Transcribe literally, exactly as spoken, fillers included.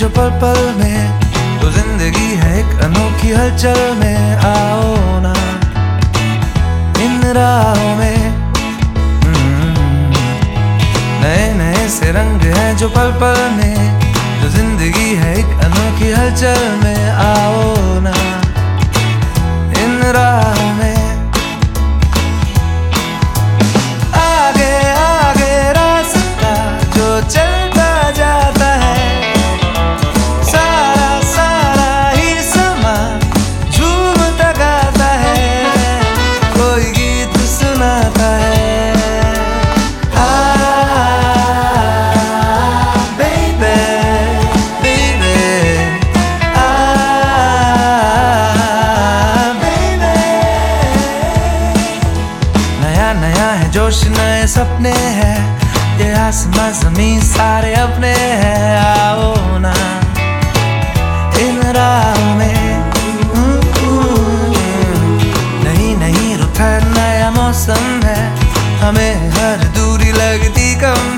जो पल पल में, तो जिंदगी है एक अनोखी हलचल में। आओ ना इन राहों में, नए नए से रंग हैं जो पल पल में, जो जिंदगी है एक अनोखी हलचल में। आओ ना इन राहों में, आगे आगे रास्ता जो चलता जाता है, सारा सारा ही समा झूमता गाता है, कोई गीत सुनाता है। नया है जोश, नए सपने हैं, ये आसमां ज़मीन सारे अपने हैं। आओ ना इन राहों में, नहीं नहीं रुत है, नया मौसम है, हमें हर दूरी लगती कम